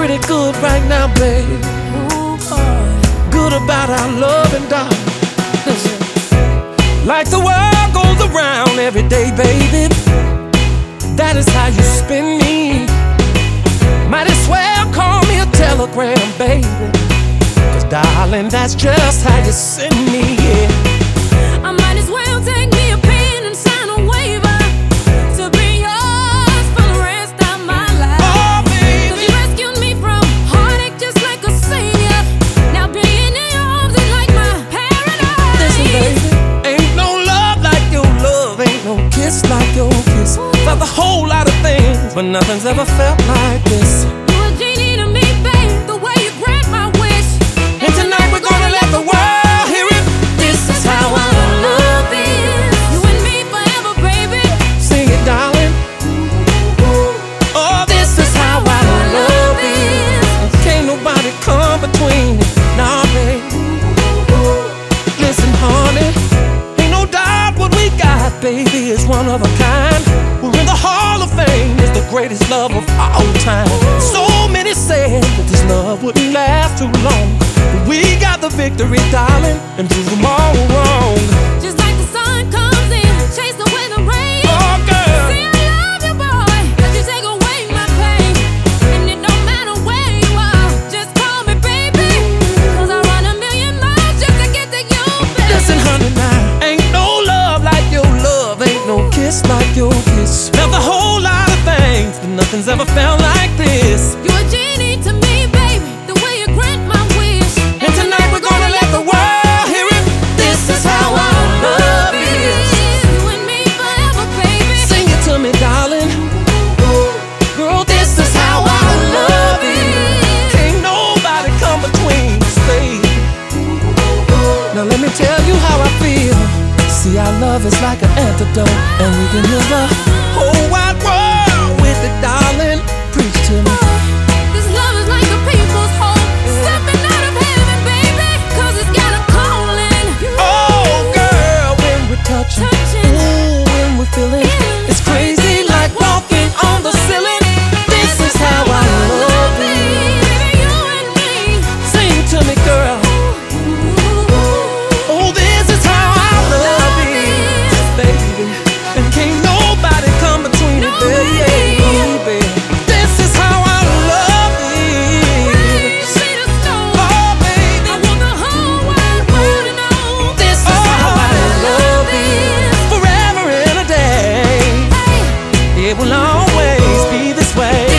pretty good right now, babe. Ooh, boy. Good about our love and darling. Listen. Like the world goes around every day, baby, that is how you spin me. Might as well call me a telegram, baby, 'cause darling, that's just how you send me, yeah. I might as well take me a pen and sign a waiver to be yours for the rest of my life. Oh, baby, 'cause you rescued me from heartache just like a savior. Now being in your arms is like my paradise. listen, baby, ain't no love like your love, ain't no kiss like your kiss. Felt a whole lot of things, but nothing's ever felt like this. You a genie to me, babe, the way you grant my wish. And tonight we're gonna let the world hear it. This is how our love is. You and me forever, baby. Sing it, darling. Oh, this is how our love is. Can't nobody come between it. Nah, babe. Listen, honey, ain't no doubt what we got, baby, is one of a kind. We're in the Hall of Fame, it's the greatest love of all time. So many said that this love wouldn't last too long, but we got the victory, darling, and prove them all wrong. Just like the sun comes in, chase away the rain. Oh, girl. See, I love you, boy, 'cause you take away my pain. And it don't matter where you are, just call me, baby, 'cause I run a million miles just to get to you, baby. Listen, honey, now, ain't no love like your love, ain't no kiss like your kiss. Felt a whole lot of things, but nothing's ever felt like this. You a genie to me, baby, the way you grant my wish. And tonight we're gonna let the world hear it. This is how our love is. You and me forever, baby. Sing it to me, darling. Girl, this is how our love is. Can't nobody come between us, baby. Now let me tell you how I feel. See, our love is like an antidote, and we can heal the whole wide world with it, darling. Preach to me. This love is like the people's hope, stepping out of heaven, baby, 'cause it's got a calling. Oh, girl, when we're touching, ooh, when we're feeling, it's crazy like walking on the ceiling. This is how I love it. Baby, you and me. Sing to me, girl. Oh, this is how I love it, baby. And can't nobody come between it, baby. This is how I love it. Sweet as snow. Oh, baby. I want the whole wide world to know. This is how I love it. Forever and a day. Hey. It will always be this way.